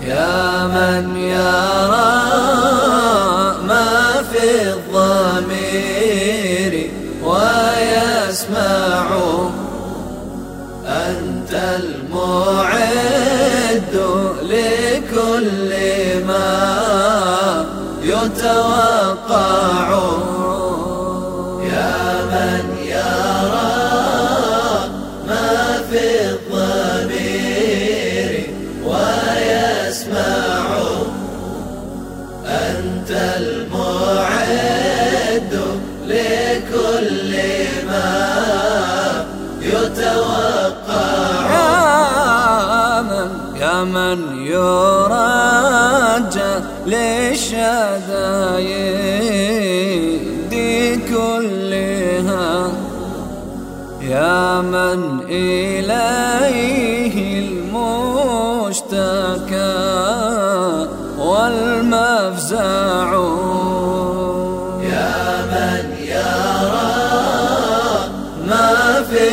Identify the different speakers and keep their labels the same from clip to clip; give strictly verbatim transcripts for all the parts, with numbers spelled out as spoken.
Speaker 1: يا من يرى ما في الضمير ويسمع، أنت المعد لكل ما يتوقع. يا من يرى ما في الضمير ويسمع، أنت المعد لكل ما يتوقع. يا من يرجى للشدائد كلها، يا من إليه المشتكى والمفزع. يا من يرى ما في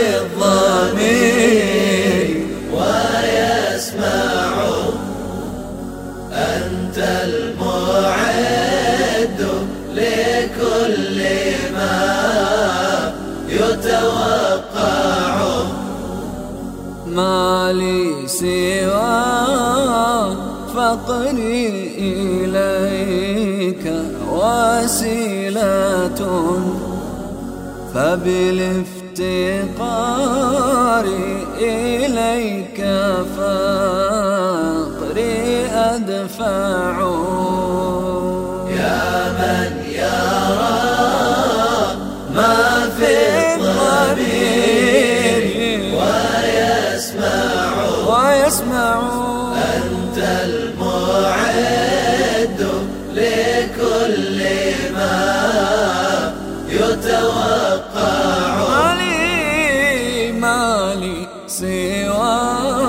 Speaker 1: الضمير ويسمع، أنت المعد لكل ما يتوقع. ما لي سوى فقري إليك وسيلة، فبالافتقار إليك فقري أدفع. يا من يرى ما في الضمير ويسمع، ويسمع، أنت المعد لكل ما يتوقع. مالي مالي سوى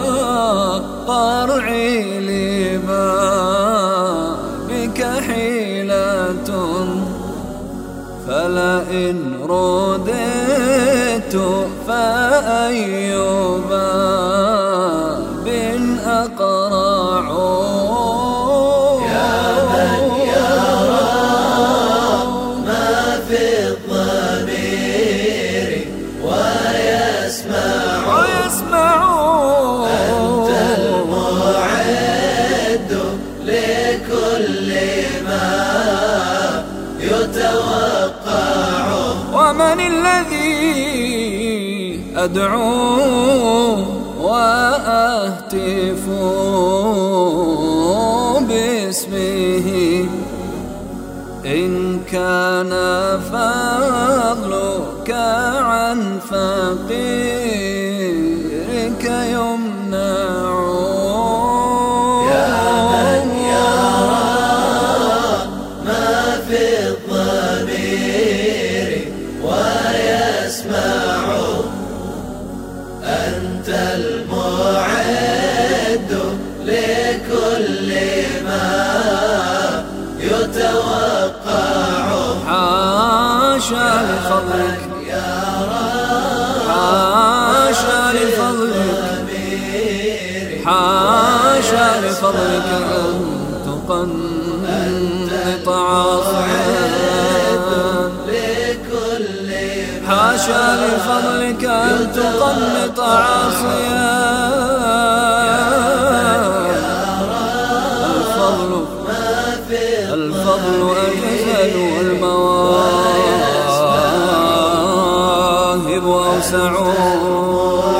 Speaker 1: قرعي لما بك حيلة، فلئن رددت فأي باب أقرع. يا من يرى ما في الضمير ويسمع، ويسمع، أنت المعد لكل ما يتوقع. ومن الذي أدعو وأهتف باسمه، إن كان فضلك عن فقيرك يمنع. يا من يرى ما في الضمير ويسمع، أنت المعد لكل ما يتوقع. حاشا لفضلك، حاشا لفضلك، حاشا لفضلك أن تقنط عاصيا، حاشا لفضلك أن تقنط عاصيا. الفضل الفضل أجزل والمواهب أوسع.